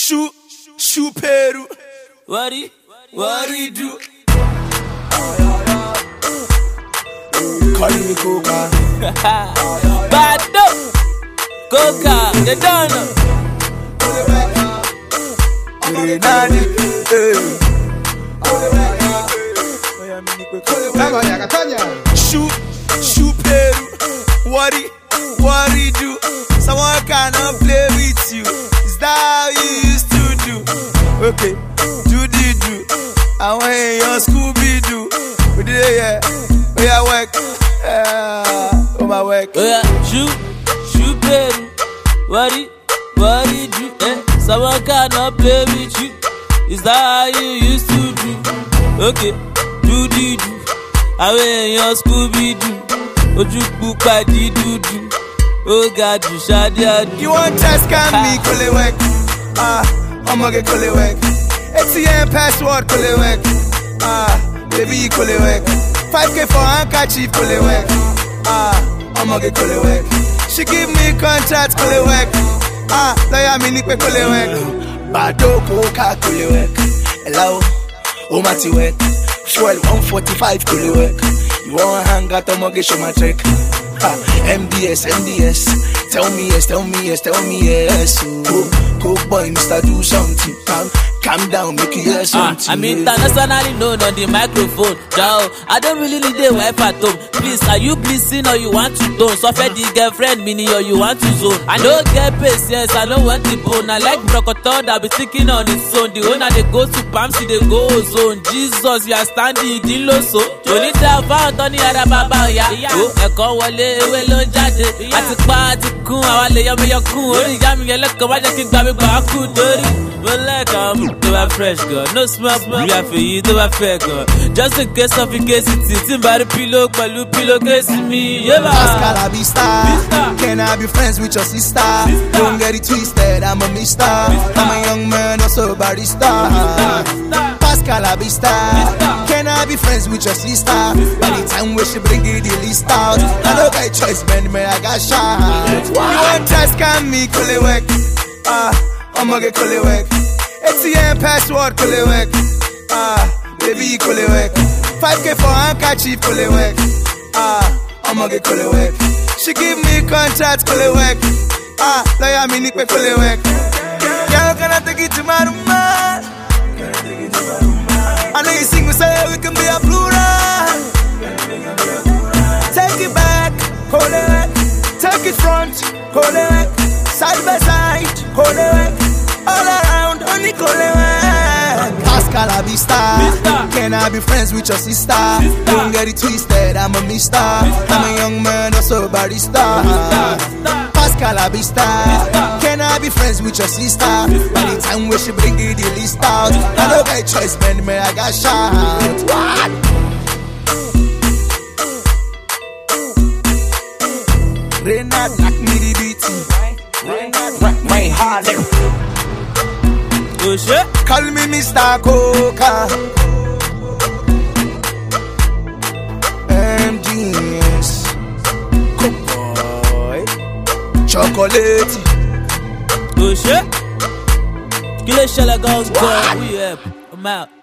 Shoe Peru. What he do? Calling me Coca. Bad no. Coca, they don't know. Shoe Peru. What he do? Someone cannot play with you. Is that how you used to do? Okay, do. I want your Scooby-Doo. We did it, yeah. We are work. Oh my work. Oh yeah, shoe Peru. What he do? Someone cannot play with you. Is that how you used to do? Okay, do. I want your Scooby-Doo. Oju padi do. Oh God, you shadi. You want test can me kole work? I'ma get kole work. ATM password kole work. Baby kole work. 5K for handkerchief kole work. I'ma get kole work. She give me contract kole work. Lawyer me nikwe kole work. Bado Coca kole work. Hello, Omati work. Fuel 145 kole work. You want hang out I'ma get show my trick. MDS. Tell me yes. Coke boy, Mr. Do something. Calm down, make you hear something. I'm internationally known on the microphone. Ciao, I don't really need a wife at home. Please, are you blessing or you want to don't? Suffer the girlfriend mini or you want to zone. I don't get patience, I don't want the bone. I like brocoton that be sticking on its own. The owner they go to Pamsi, they go zone. Jesus, you are standing in the so. You need to have Tony Arababa, yeah. Oh, eko wale ewe lo jade. Ati kun awale yame yakun. Ori yami yeleko waje ki gba mi gba ku dori. To my fresh girl, no smell, we are for you, to my fair girl. Just in case of it's by the pillow, case me. Pascal Abista, can I be friends with your sister? Don't get it twisted, I'm a mister. I'm a young man, also barista. Pascal Abista, can I be friends with your sister? By the time we should bring it the list out, I don't got choice, man, I got shot. You want test can me, kole work. I'ma get kole work. ATM password kole work. Baby kole work. 5K for handkerchief kole work. I'ma get kole work. She give me contract kole work. Lawyer me nikwe kole work. Girl, can I take it to my room? I know you sing, we say we can be a plural. Take it back, kole work. Take it front, kole work. Side by side, kole work. All around, only kole work. Pascal Abista, can I be friends with your sister? Don't get it twisted, I'm a mister. I'm a young man, also barista. Pascal Abista, can I be friends with your sister? By the time we should bring it the list out, I don't got choice, man, I got shot. What? Renard, knock me the beat. Rain harder. Oh shit. Call me Mr. Coca. MDS. Coke boy. Chocolate. Oh shit. Kill a shell of girls, boy. We up. I'm out.